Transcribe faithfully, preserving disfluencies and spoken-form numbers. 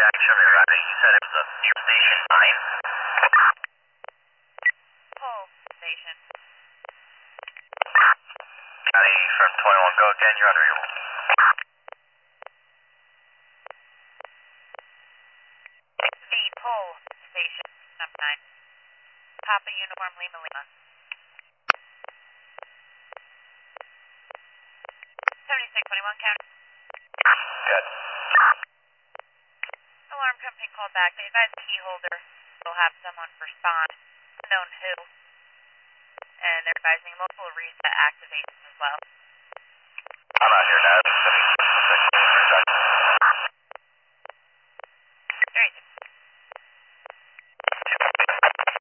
show me the routing. You said it was a station nine? Pole station. County from twenty-one, go again, you're unreadable. The pole station, number nine. Papa Uniform Lima Lima. seventy-six twenty-one, county. Good. Alarm company called back. They advised the key holder will have someone respond, unknown who, and they're advising multiple reset activations as well. I'm out here now.